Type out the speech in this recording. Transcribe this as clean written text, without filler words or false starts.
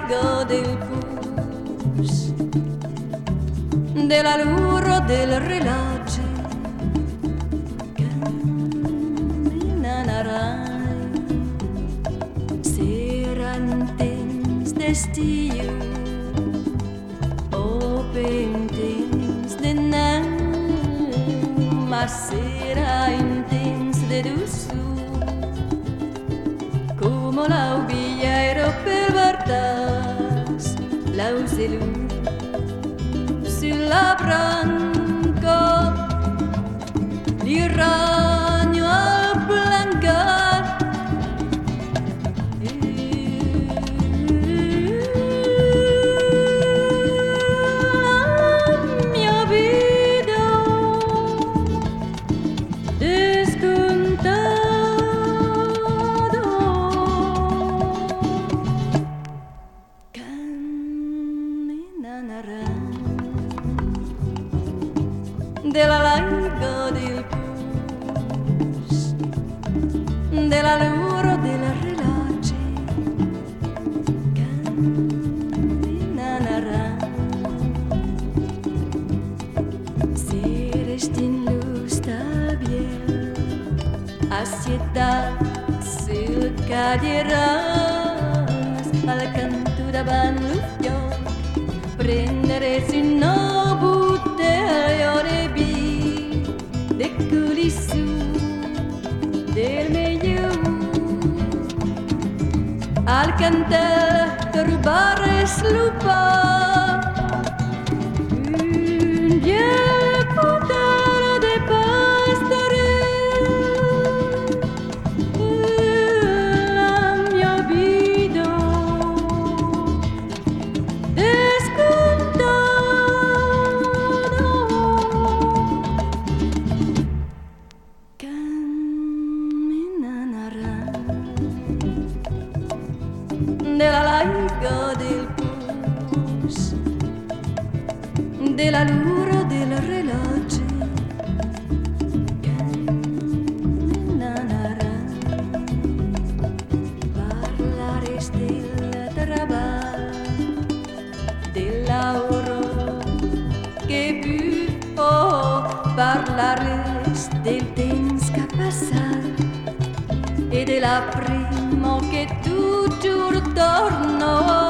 largo del pus, della luro del relogio che n'anarai, sera intens d'estiu, open temps de neu, ma sera intens de doçor. Como l'aubigliero per guardas l'auselù sulla branca, il ragno al blancar. La mia vita della largo del pus, della luro del relogio camminarà. Se resti in lusta biel, assiettat sul cadieras al canto davant l'uffiol, prendersi una bottiglia di vi de culissù del meglio al cantel rubare slupar un vieille puttana de pastore. La mia vita della largo del pus, della luro del relogio camminarà. Parlare del trabalho, dell'auro che può parlare del temps che passa e della prima che tu giuro torno.